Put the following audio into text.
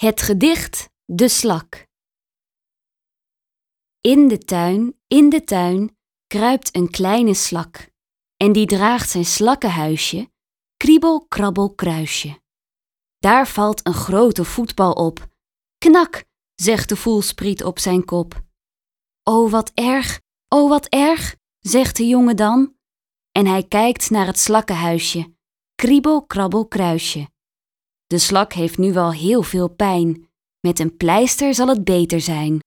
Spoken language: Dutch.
Het gedicht De Slak. In de tuin, kruipt een kleine slak. En die draagt zijn slakkenhuisje, kriebel, krabbel, kruisje. Daar valt een grote voetbal op. Knak, zegt de voelspriet op zijn kop. O wat erg, zegt de jongen dan. En hij kijkt naar het slakkenhuisje, kriebel, krabbel, kruisje. De slak heeft nu wel heel veel pijn. Met een pleister zal het beter zijn.